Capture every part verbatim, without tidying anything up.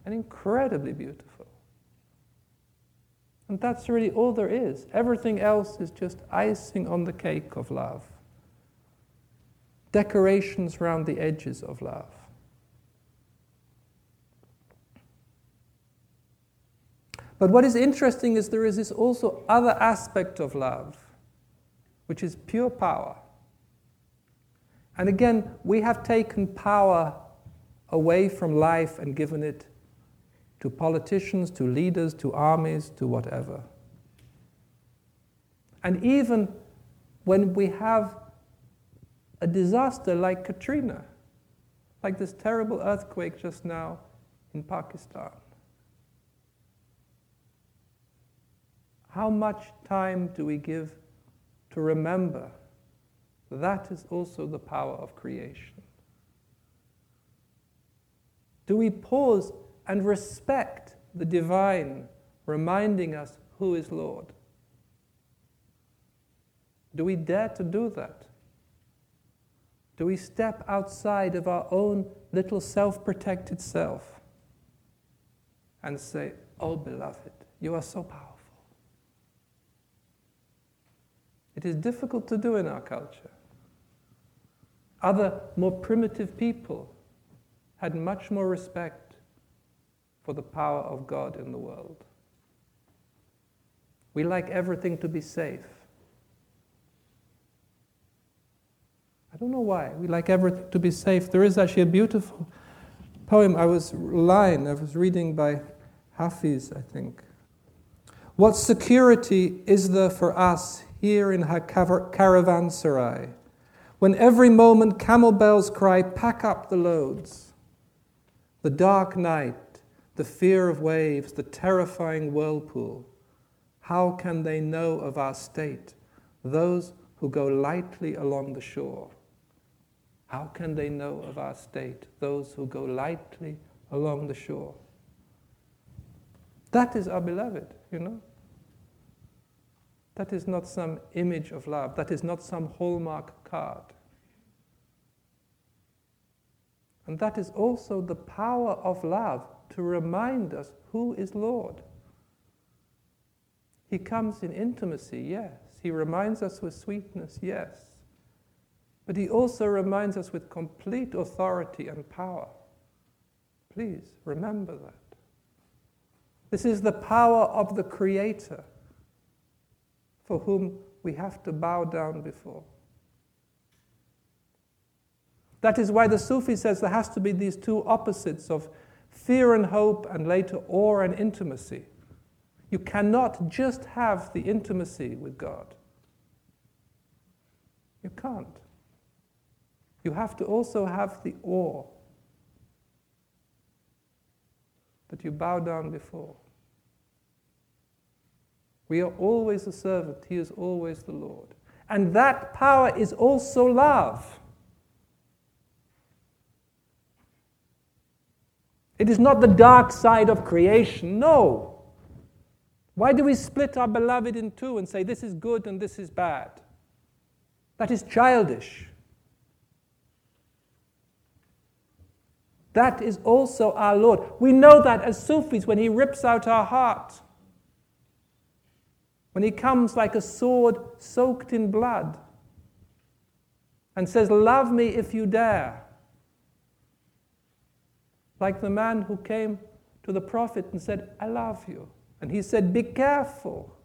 and incredibly beautiful. And that's really all there is. Everything else is just icing on the cake of love. Decorations around the edges of love. But what is interesting is there is this also other aspect of love, which is pure power. And again, we have taken power away from life and given it to politicians, to leaders, to armies, to whatever. And even when we have a disaster like Katrina, like this terrible earthquake just now in Pakistan, how much time do we give to remember that is also the power of creation? Do we pause and respect the divine, reminding us who is Lord? Do we dare to do that? Do we step outside of our own little self-protected self and say, "Oh, beloved, you are so powerful"? It is difficult to do in our culture. Other, more primitive people had much more respect for the power of God in the world. We like everything to be safe. I don't know why. We like everything to be safe. There is actually a beautiful poem, I was, line I was reading by Hafiz, I think. What security is there for us here in her caravanserai, when every moment camel bells cry, "Pack up the loads"? The dark night, the fear of waves, the terrifying whirlpool. How can they know of our state, those who go lightly along the shore? How can they know of our state, those who go lightly along the shore? That is our beloved, you know? That is not some image of love. That is not some Hallmark card. And that is also the power of love to remind us who is Lord. He comes in intimacy, yes. He reminds us with sweetness, yes. But he also reminds us with complete authority and power. Please remember that. This is the power of the Creator, for whom we have to bow down before. That is why the Sufi says there has to be these two opposites of fear and hope, and later awe and intimacy. You cannot just have the intimacy with God. You can't. You have to also have the awe that you bow down before. We are always a servant. He is always the Lord. And that power is also love. It is not the dark side of creation. No. Why do we split our beloved in two and say this is good and this is bad? That is childish. That is also our Lord. We know that as Sufis when he rips out our heart. When he comes like a sword soaked in blood and says, "Love me if you dare." Like the man who came to the prophet and said, "I love you." And he said, "Be careful."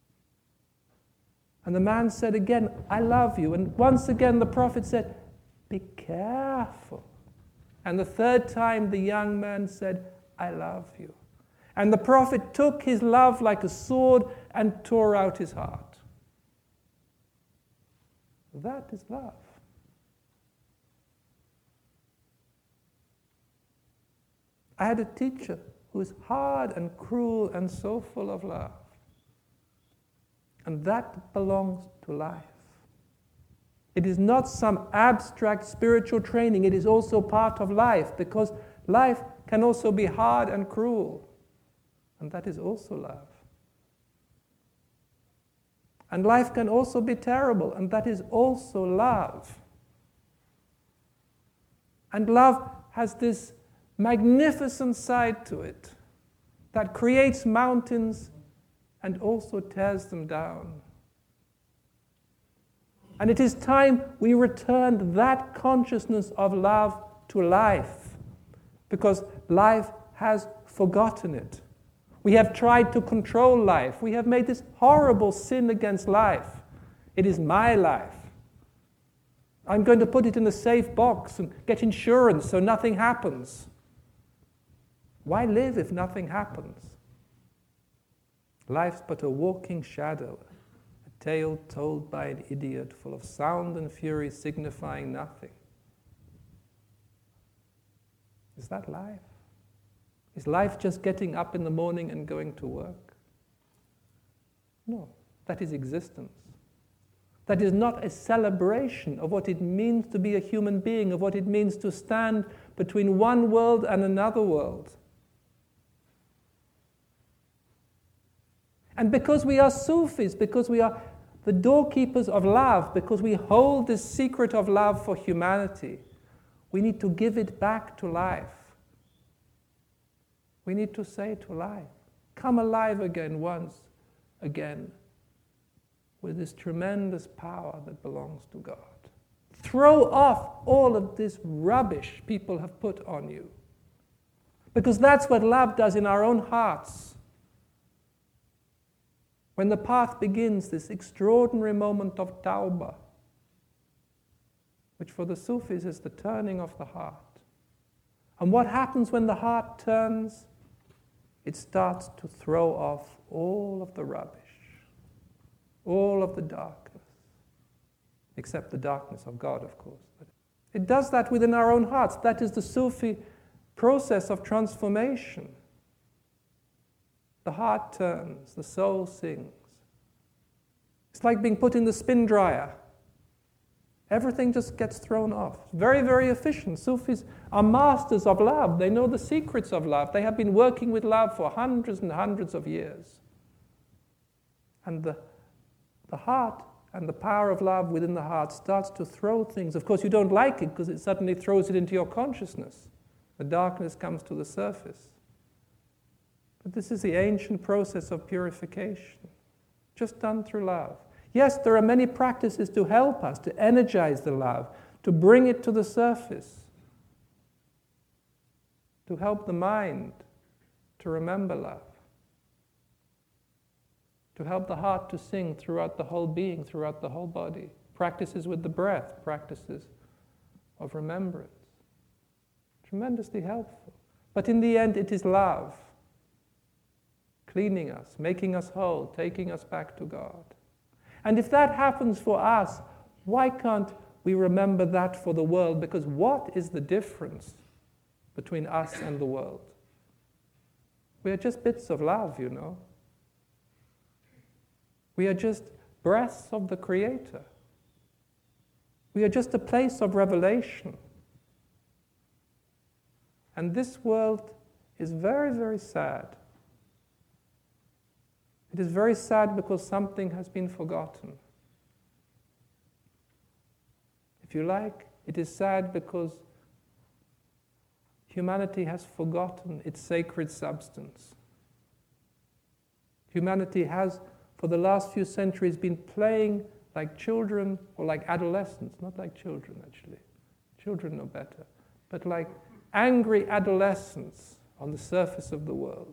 And the man said again, "I love you." And once again the prophet said, "Be careful." And the third time the young man said, "I love you." And the prophet took his love like a sword and tore out his heart. That is love. I had a teacher who was hard and cruel and so full of love. And that belongs to life. It is not some abstract spiritual training. It is also part of life, because life can also be hard and cruel. And that is also love. And life can also be terrible, and that is also love. And love has this magnificent side to it that creates mountains and also tears them down. And it is time we returned that consciousness of love to life, because life has forgotten it. We have tried to control life. We have made this horrible sin against life. It is my life. I'm going to put it in a safe box and get insurance so nothing happens. Why live if nothing happens? Life's but a walking shadow, a tale told by an idiot, full of sound and fury signifying nothing. Is that life? Is life just getting up in the morning and going to work? No, that is existence. That is not a celebration of what it means to be a human being, of what it means to stand between one world and another world. And because we are Sufis, because we are the doorkeepers of love, because we hold this secret of love for humanity, we need to give it back to life. We need to say to life, come alive again once again with this tremendous power that belongs to God. Throw off all of this rubbish people have put on you. Because that's what love does in our own hearts. When the path begins, this extraordinary moment of tawbah, which for the Sufis is the turning of the heart. And what happens when the heart turns? It starts to throw off all of the rubbish, all of the darkness, except the darkness of God, of course. But it does that within our own hearts. That is the Sufi process of transformation. The heart turns, the soul sings. It's like being put in the spin dryer. Everything just gets thrown off. Very, very efficient. Sufis are masters of love. They know the secrets of love. They have been working with love for hundreds and hundreds of years. And the, the heart and the power of love within the heart starts to throw things. Of course, you don't like it because it suddenly throws it into your consciousness. The darkness comes to the surface. But this is the ancient process of purification, just done through love. Yes, there are many practices to help us, to energize the love, to bring it to the surface, to help the mind to remember love, to help the heart to sing throughout the whole being, throughout the whole body. Practices with the breath, practices of remembrance. Tremendously helpful. But in the end, it is love, cleaning us, making us whole, taking us back to God. And if that happens for us, why can't we remember that for the world? Because what is the difference between us and the world? We are just bits of love, you know. We are just breaths of the Creator. We are just a place of revelation. And this world is very, very sad. It is very sad because something has been forgotten. If you like, it is sad because humanity has forgotten its sacred substance. Humanity has, for the last few centuries, been playing like children, or like adolescents, not like children actually. Children know better. But like angry adolescents on the surface of the world.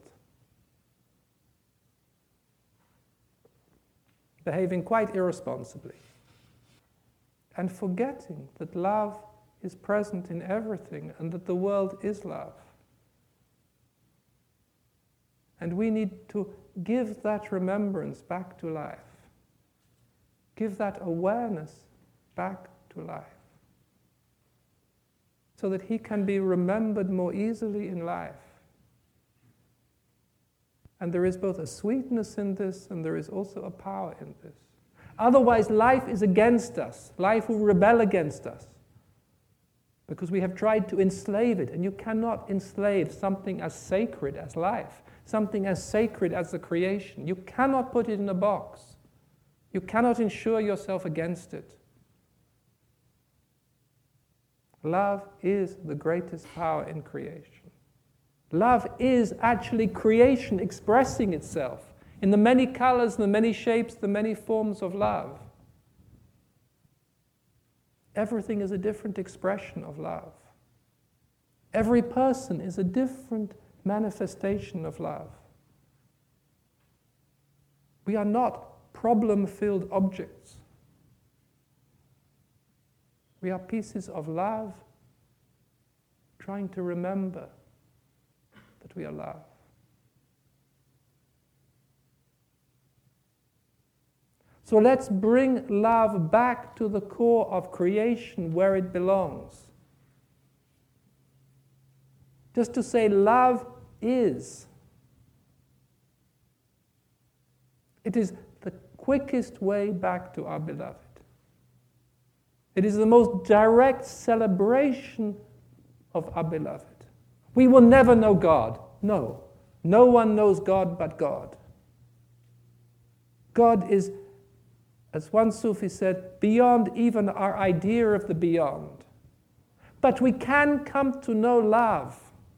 Behaving quite irresponsibly, and forgetting that love is present in everything and that the world is love. And we need to give that remembrance back to life, give that awareness back to life, so that he can be remembered more easily in life. And there is both a sweetness in this, and there is also a power in this. Otherwise, life is against us. Life will rebel against us. Because we have tried to enslave it. And you cannot enslave something as sacred as life. Something as sacred as the creation. You cannot put it in a box. You cannot insure yourself against it. Love is the greatest power in creation. Love is actually creation expressing itself in the many colors, the many shapes, the many forms of love. Everything is a different expression of love. Every person is a different manifestation of love. We are not problem-filled objects. We are pieces of love trying to remember that we are love. So let's bring love back to the core of creation where it belongs. Just to say love is. It is the quickest way back to our beloved. It is the most direct celebration of our beloved. We will never know God. No. No one knows God but God. God is, as one Sufi said, beyond even our idea of the beyond. But we can come to know love.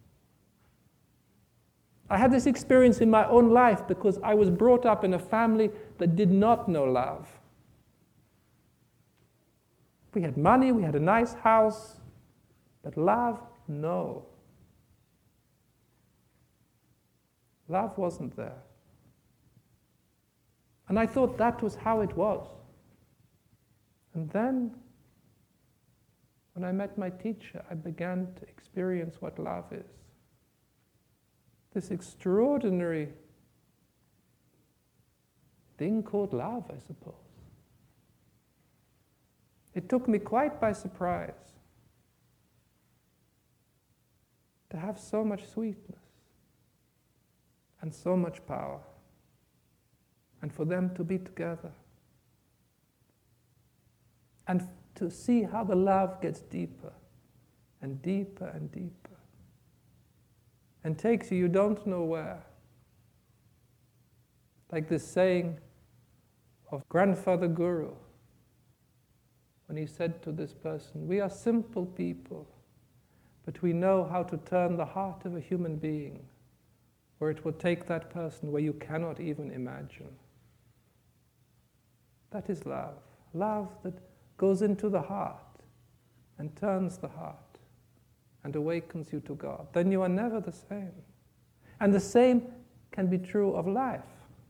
I had this experience in my own life because I was brought up in a family that did not know love. We had money, we had a nice house, but love, no. Love wasn't there. And I thought that was how it was. And then, when I met my teacher, I began to experience what love is. This extraordinary thing called love, I suppose. It took me quite by surprise to have so much sweetness and so much power, and for them to be together, and to see how the love gets deeper and deeper and deeper, and takes you you don't know where. Like this saying of Grandfather Guru, when he said to this person, we are simple people, but we know how to turn the heart of a human being where it will take that person where you cannot even imagine. That is love. Love that goes into the heart and turns the heart and awakens you to God. Then you are never the same. And the same can be true of life.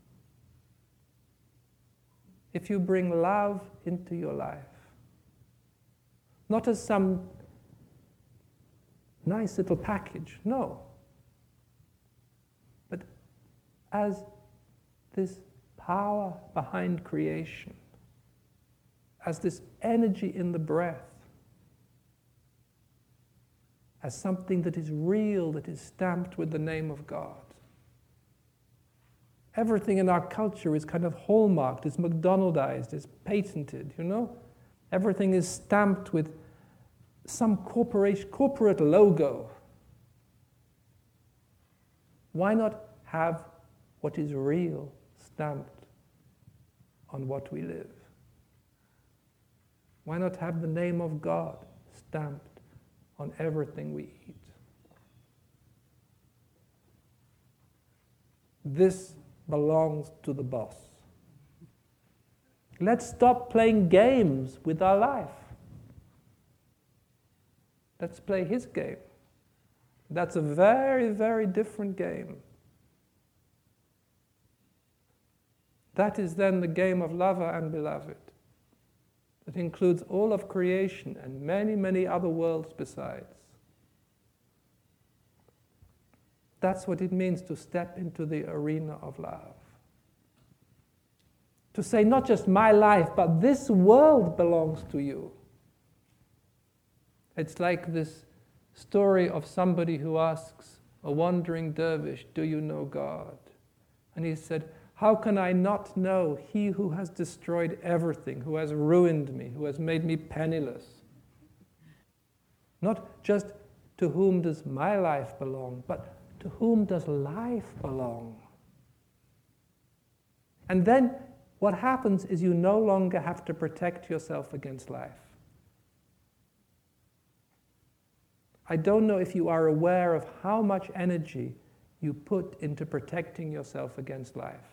If you bring love into your life, not as some nice little package, no, but as this power behind creation, as this energy in the breath, as something that is real, that is stamped with the name of God. Everything in our culture is kind of hallmarked, is McDonaldized, is patented, you know? Everything is stamped with some corporation, corporate logo. Why not have what is real stamped on what we live? Why not have the name of God stamped on everything we eat? This belongs to the boss. Let's stop playing games with our life. Let's play his game. That's a very, very different game. That is then the game of lover and beloved. That includes all of creation and many, many other worlds besides. That's what it means to step into the arena of love. To say not just my life, but this world belongs to you. It's like this story of somebody who asks a wandering dervish, do you know God? And he said, how can I not know he who has destroyed everything, who has ruined me, who has made me penniless? Not just to whom does my life belong, but to whom does life belong? And then what happens is you no longer have to protect yourself against life. I don't know if you are aware of how much energy you put into protecting yourself against life.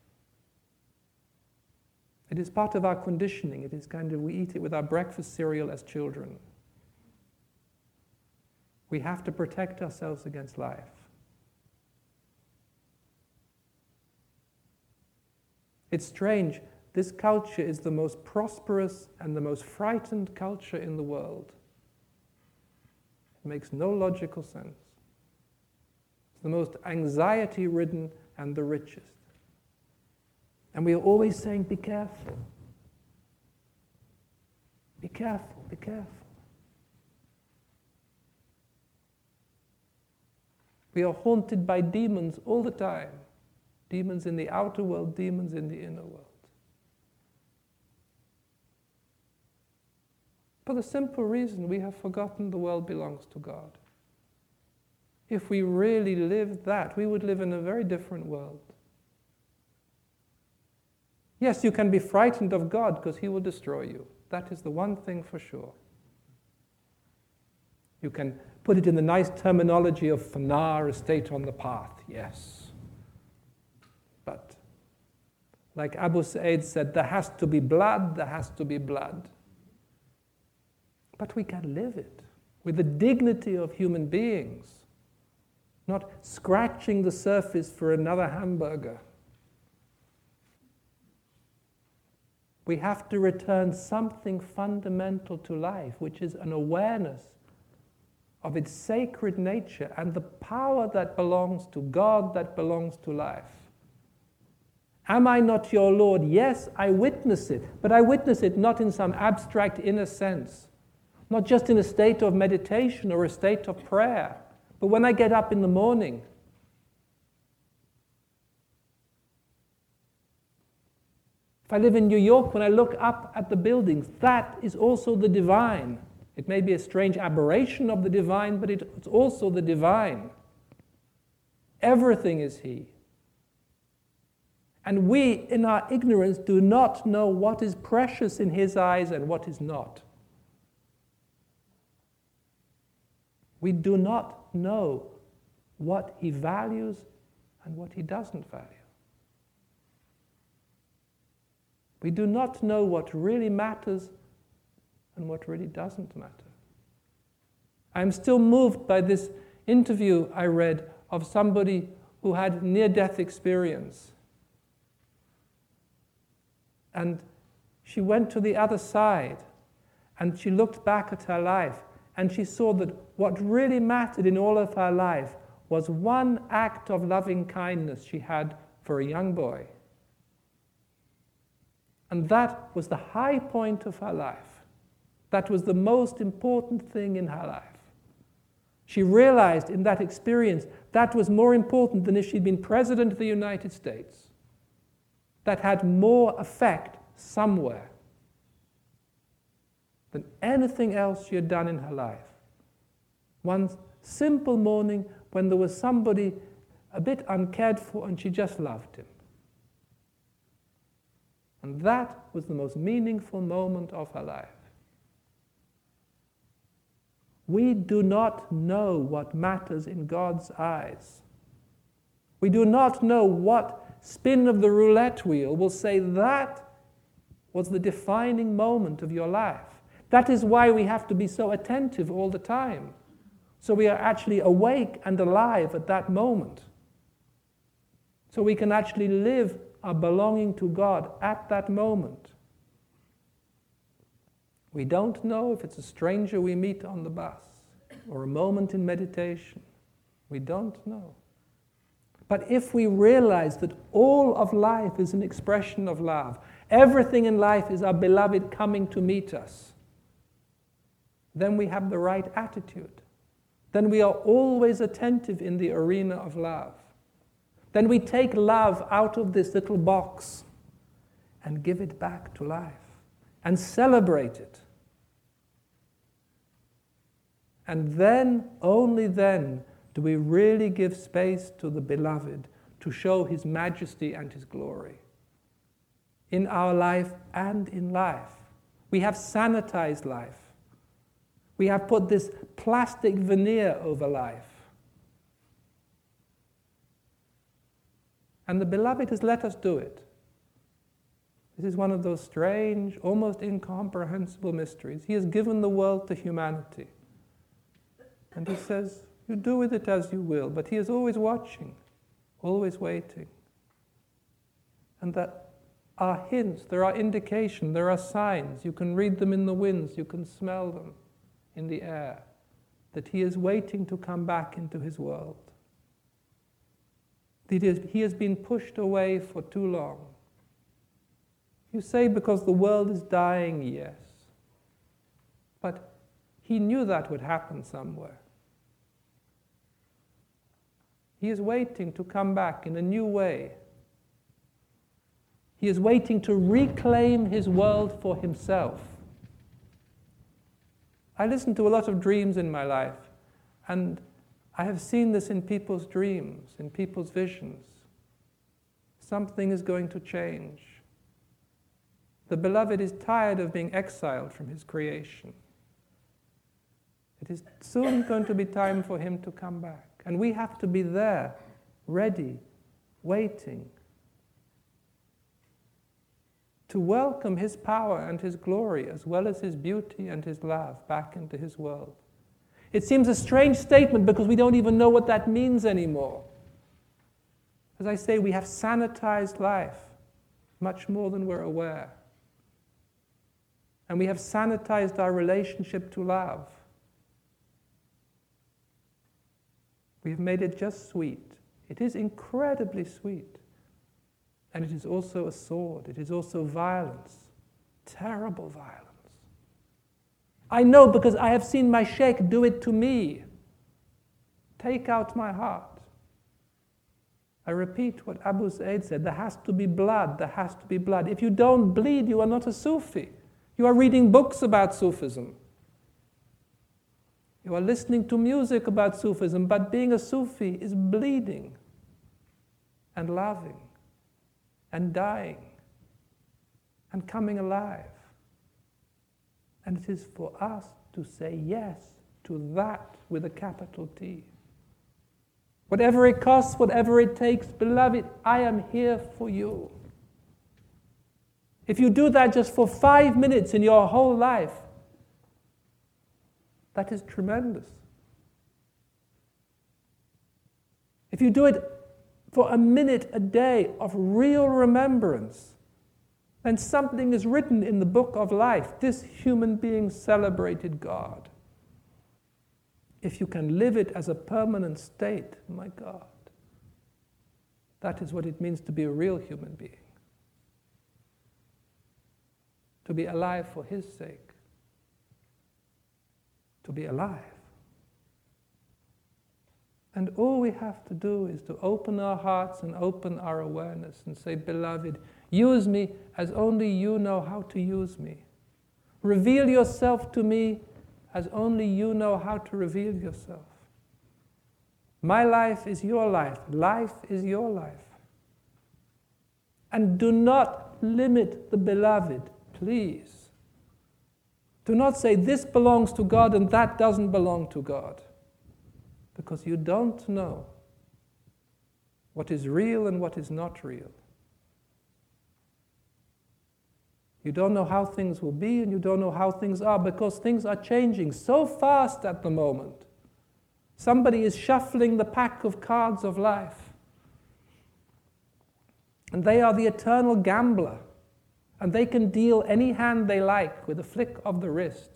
It is part of our conditioning. It is kind of, we eat it with our breakfast cereal as children. We have to protect ourselves against life. It's strange. This culture is the most prosperous and the most frightened culture in the world. It makes no logical sense. It's the most anxiety-ridden and the richest. And we are always saying, be careful. Be careful, be careful. We are haunted by demons all the time. Demons in the outer world, demons in the inner world. For the simple reason we have forgotten the world belongs to God. If we really lived that, we would live in a very different world. Yes, you can be frightened of God because He will destroy you. That is the one thing for sure. You can put it in the nice terminology of fanar, a state on the path, yes. But, like Abu Sa'id said, there has to be blood, there has to be blood. But we can live it with the dignity of human beings, not scratching the surface for another hamburger. We have to return something fundamental to life, which is an awareness of its sacred nature and the power that belongs to God, that belongs to life. Am I not your Lord? Yes, I witness it, but I witness it not in some abstract inner sense, not just in a state of meditation or a state of prayer, but when I get up in the morning. If I live in New York, when I look up at the buildings, that is also the divine. It may be a strange aberration of the divine, but it's also the divine. Everything is He. And we, in our ignorance, do not know what is precious in His eyes and what is not. We do not know what He values and what He doesn't value. We do not know what really matters and what really doesn't matter. I'm still moved by this interview I read of somebody who had near-death experience. And she went to the other side and she looked back at her life and she saw that what really mattered in all of her life was one act of loving kindness she had for a young boy. And that was the high point of her life. That was the most important thing in her life. She realized in that experience that was more important than if she'd been President of the United States. That had more effect somewhere than anything else she had done in her life. One simple morning when there was somebody a bit uncared for and she just loved him. And that was the most meaningful moment of her life. We do not know what matters in God's eyes. We do not know what spin of the roulette wheel will say that was the defining moment of your life. That is why we have to be so attentive all the time. So we are actually awake and alive at that moment. So we can actually live our belonging to God at that moment. We don't know if it's a stranger we meet on the bus or a moment in meditation. We don't know. But if we realize that all of life is an expression of love, everything in life is our beloved coming to meet us, then we have the right attitude. Then we are always attentive in the arena of love. Then we take love out of this little box and give it back to life and celebrate it. And then, only then, do we really give space to the beloved to show His majesty and His glory in our life and in life. We have sanitized life. We We have put this plastic veneer over life. And the Beloved has let us do it. This is one of those strange, almost incomprehensible mysteries. He has given the world to humanity. And he says, you do with it as you will, but he is always watching, always waiting. And that are hints, there are indications, there are signs. You can read them in the winds, you can smell them in the air, that he is waiting to come back into his world. That is, he has been pushed away for too long. You say because the world is dying, yes. But he knew that would happen somewhere. He is waiting to come back in a new way. He is waiting to reclaim his world for himself. I listen to a lot of dreams in my life, and I have seen this in people's dreams, in people's visions. Something is going to change. The Beloved is tired of being exiled from his creation. It is soon going to be time for him to come back. And we have to be there, ready, waiting, to welcome his power and his glory, as well as his beauty and his love, back into his world. It seems a strange statement because we don't even know what that means anymore. As I say, we have sanitized life much more than we're aware. And we have sanitized our relationship to love. We have made it just sweet. It is incredibly sweet. And it is also a sword. It is also violence. Terrible violence. I know because I have seen my sheikh do it to me. Take out my heart. I repeat what Abu Sa'id said. There has to be blood. There has to be blood. If you don't bleed, you are not a Sufi. You are reading books about Sufism. You are listening to music about Sufism, but being a Sufi is bleeding and loving and dying and coming alive. And it is for us to say yes to that with a capital T. Whatever it costs, whatever it takes, Beloved, I am here for you. If you do that just for five minutes in your whole life, that is tremendous. If you do it for a minute a day of real remembrance, then something is written in the book of life. This human being celebrated God. If you can live it as a permanent state, my God, that is what it means to be a real human being. To be alive for his sake. To be alive. And all we have to do is to open our hearts and open our awareness and say, Beloved, use me as only you know how to use me. Reveal yourself to me as only you know how to reveal yourself. My life is your life. Life is your life. And do not limit the Beloved, please. Do not say this belongs to God and that doesn't belong to God. Because you don't know what is real and what is not real. You don't know how things will be and you don't know how things are because things are changing so fast at the moment. Somebody is shuffling the pack of cards of life. And they are the eternal gambler. And they can deal any hand they like with a flick of the wrist.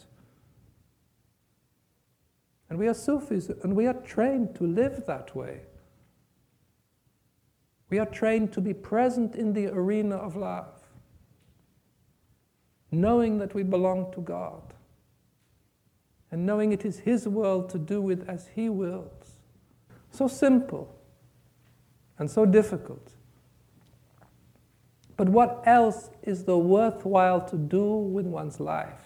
And we are Sufis, and we are trained to live that way. We are trained to be present in the arena of love, knowing that we belong to God, and knowing it is His world to do with as He wills. So simple, and so difficult. But what else is the worthwhile to do with one's life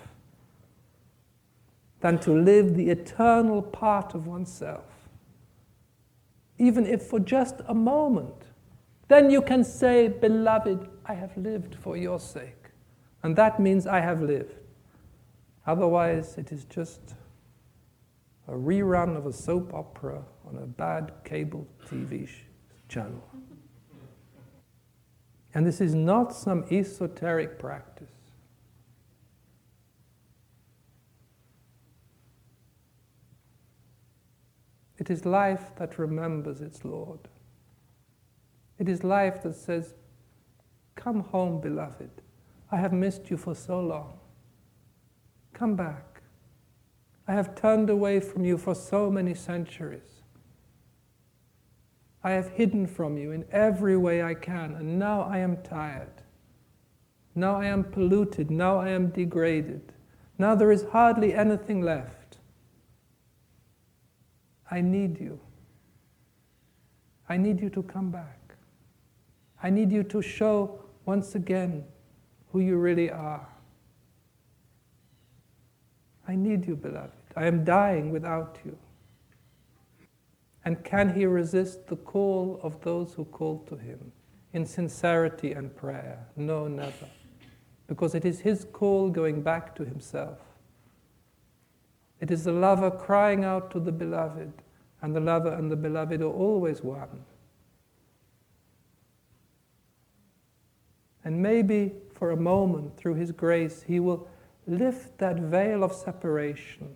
than to live the eternal part of oneself, even if for just a moment? Then you can say, Beloved, I have lived for your sake. And that means I have lived. Otherwise, it is just a rerun of a soap opera on a bad cable T V sh- channel. And this is not some esoteric practice. It is life that remembers its Lord. It is life that says, "Come home, beloved. I have missed you for so long. Come back. I have turned away from you for so many centuries. I have hidden from you in every way I can, and now I am tired. Now I am polluted. Now I am degraded. Now there is hardly anything left. I need you. I need you to come back. I need you to show once again who you really are. I need you, beloved. I am dying without you." And can he resist the call of those who call to him in sincerity and prayer? No, never. Because it is his call going back to himself. It is the lover crying out to the beloved, and the lover and the beloved are always one. And maybe for a moment, through his grace, he will lift that veil of separation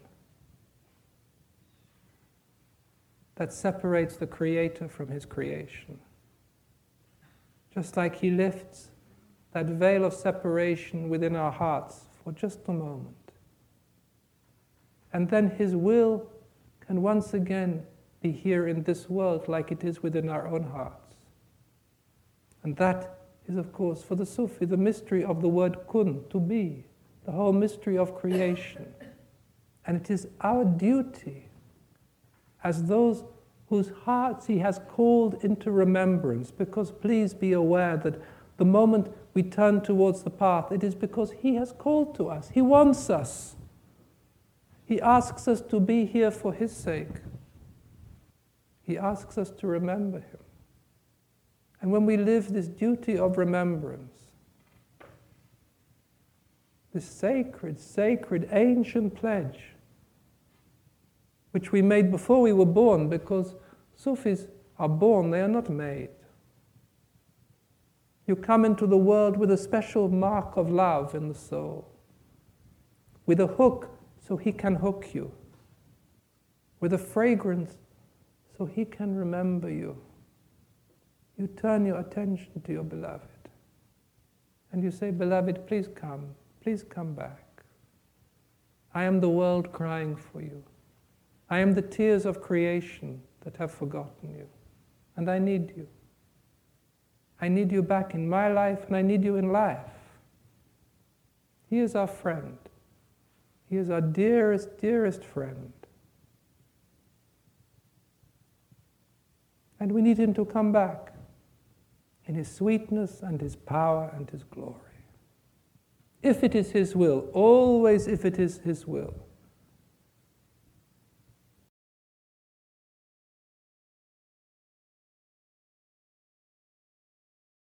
that separates the Creator from his creation. Just like he lifts that veil of separation within our hearts for just a moment. And then his will can once again be here in this world like it is within our own hearts. And that is, of course, for the Sufi, the mystery of the word kun, to be, the whole mystery of creation. And it is our duty as those whose hearts he has called into remembrance, because please be aware that the moment we turn towards the path, it is because he has called to us. He wants us. He asks us to be here for his sake. He asks us to remember him. And when we live this duty of remembrance, this sacred, sacred, ancient pledge, which we made before we were born, because Sufis are born, they are not made. You come into the world with a special mark of love in the soul, with a hook so he can hook you, with a fragrance so he can remember you. You turn your attention to your beloved, and you say, "Beloved, please come, please come back. I am the world crying for you. I am the tears of creation that have forgotten you, and I need you. I need you back in my life, and I need you in life." He is our friend. He is our dearest, dearest friend. And we need him to come back in his sweetness and his power and his glory. If it is his will, always if it is his will,